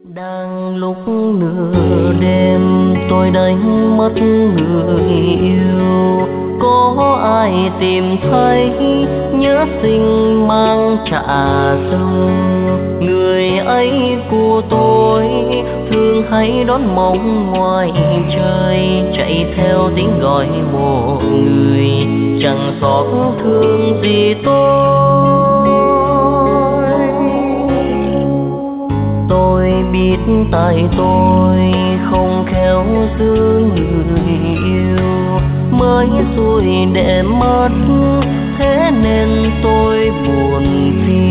Đang lúc nửa đêm tôi đánh mất người yêu. Có ai tìm thấy nhớ tình mang trả dâu. Người ấy của tôi thường hay đón mong ngoài trời, chạy theo tiếng gọi một người chẳng xót thương gì tôi biết tại tôi không khéo giữ người yêu, mới xui để mất thế nên tôi buồn phiền.